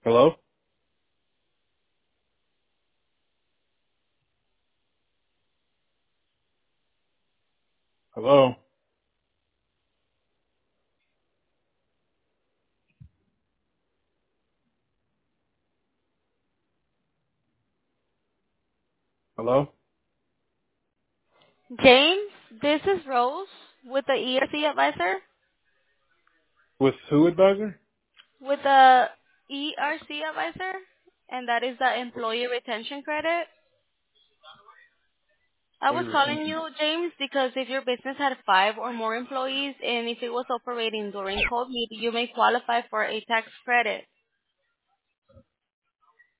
Hello? Hello? Hello? James, this is Rose with the ERC advisor. With who advisor? With the ERC advisor, and that is the employee retention credit. I Employee was calling retention. you, James, because if your business had 5 or more employees and if it was operating during COVID, you may qualify for a tax credit.